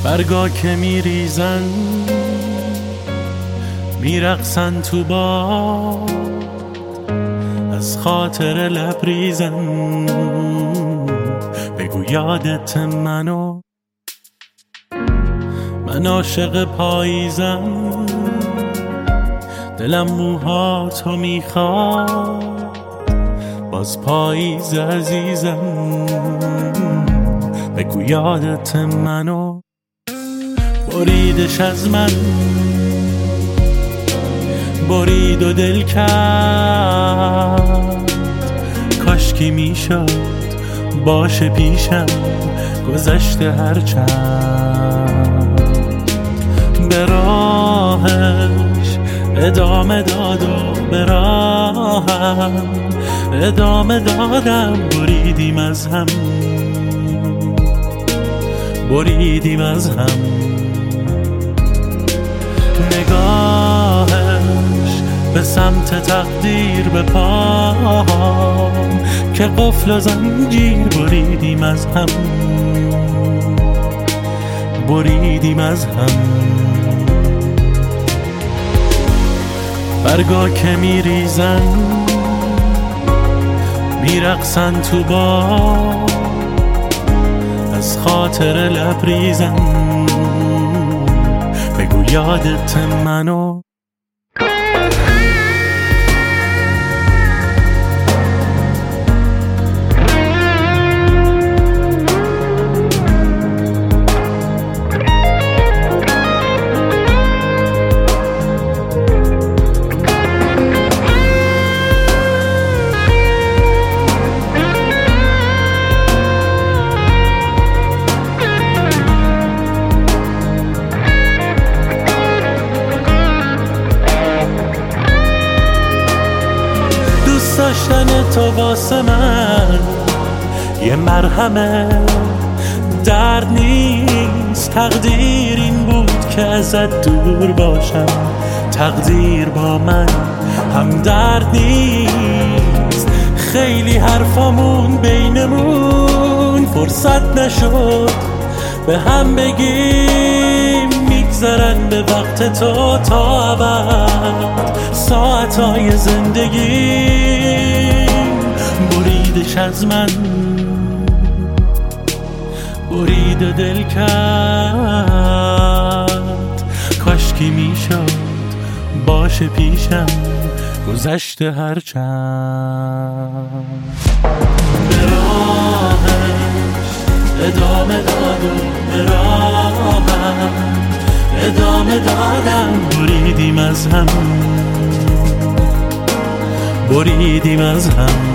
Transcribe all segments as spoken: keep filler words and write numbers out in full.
برگا که میریزن میرقصن تو باد، از خاطر لبریزن بگو یادت منو. من عاشق پاییزم، دلم موهاتو میخواد، باز پاییز عزیزم بگو یادت منو. بریدش از من، برید و دل کرد، کاشکی میشد باشه پیشم گذشته هرچند. به راهش ادامه داد و به راهم ادامه دادم، بریدیم از هم بریدیم از هم. نگاهش به سمت تقدیر به پام، که قفل و زنجیر بریدیم از هم بریدیم از هم. برگا که میریزن میرقصن تو باد، از خاطر لبریزن بگو یادت منو. داشتن تو واسه من یه مرهمه، درد نیست. تقدیر این بود که ازت دور باشم، تقدیر با من هم درد نیست. خیلی حرفامون بینمون فرصت نشد به هم بگیم، میگذرن به وقت تو تا ابد ساعتهای زندگی. بریدش از من، برید و دل کرد، کاشکی میشد باشه پیشم گذشته هرچند. به راهش ادامه داد و به راهم ادامه دادم، بریدیم از هم بریدیم از هم.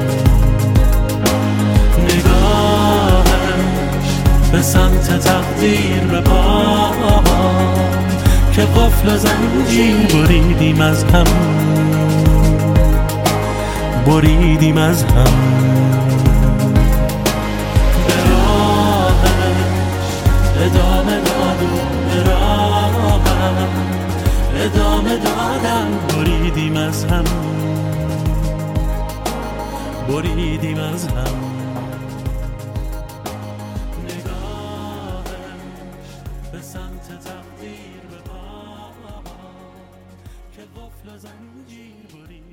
نگاهش به سمت تقدیر به پام، که قفل و زنجیر بریدیم از هم بریدیم از هم. به راهش ادامه داد و به راهم ادامه دادم، بریدیم از هم بریدیم از هم. نگاهش به سمت تقدیر به پام، که قفل و زنجیر بریدیم